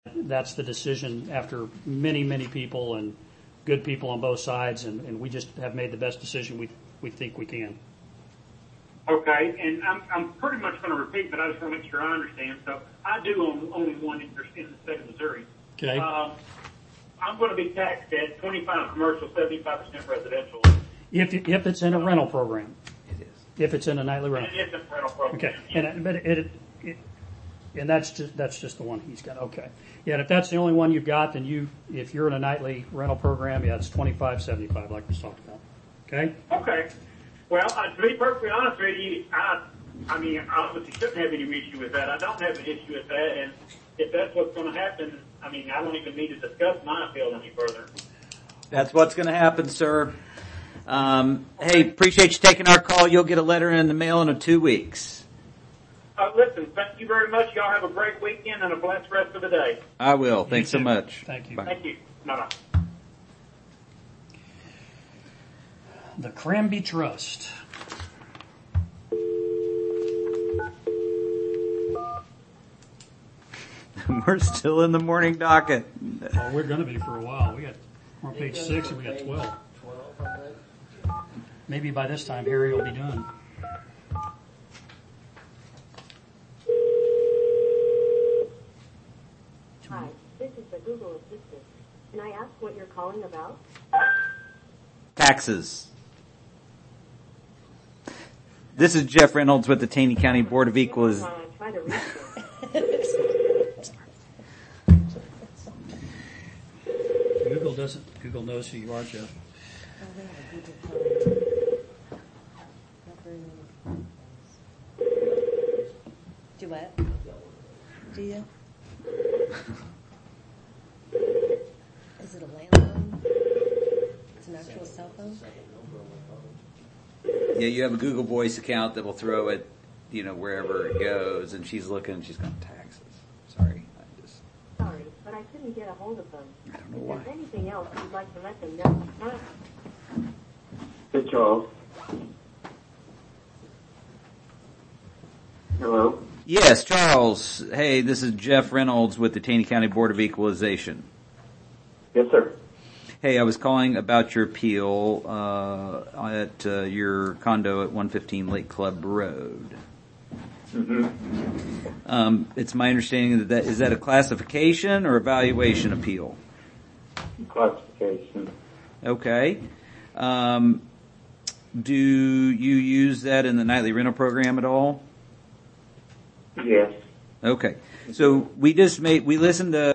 that's the decision after many, many people and good people on both sides, and we just have made the best decision we think we can. Okay, and I'm pretty much going to repeat, but I just want to make sure I understand. So I do own only one interest in the state of Missouri. Okay. I'm going to be taxed at 25 commercial, 75% residential. If it's in a rental program. It is. If it's in a nightly rental. And it is a rental program. Okay, Yeah. and that's just the one he's got. Okay, yeah. And if that's the only one you've got, then if you're in a nightly rental program, yeah, it's 25/75, like we talked about. Okay. Okay. Well, to be perfectly honest with you, I mean, I obviously shouldn't have any issue with that. I don't have an issue with that, and if that's what's going to happen, I mean, I don't even need to discuss my appeal any further. That's what's going to happen, sir. Hey, appreciate you taking our call. You'll get a letter in the mail in 2 weeks. Listen, thank you very much. Y'all have a great weekend and a blessed rest of the day. I will. Thanks so much. Thank you. Bye. Thank you. Bye-bye. The Cranby Trust. We're still in the morning docket. Oh, we're going to be for a while. We're on page 6 and we got 12. Maybe by this time Harry will be done. Hi, this is the Google Assistant. Can I ask what you're calling about? Taxes. This is Jeff Reynolds with the Taney County Board of Equalization. Try to reach them. Google knows who you are, Jeff. Duet? Do you? Is it a landline? It's an actual cell phone? Yeah, you have a Google Voice account that will throw it, wherever it goes, and she's looking, she's got taxes. Sorry, Sorry, but I couldn't get a hold of them. I don't know If why. there's anything else you'd like to let them know. Hey, Charles. Hello? Yes, Charles. Hey, this is Jeff Reynolds with the Taney County Board of Equalization. Yes, sir. Hey, I was calling about your appeal at your condo at 115 Lake Club Road. Mm-hmm. It's my understanding that is that a classification or evaluation appeal? Classification. Okay. Do you use that in the nightly rental program at all? Yes. Okay. So we listened to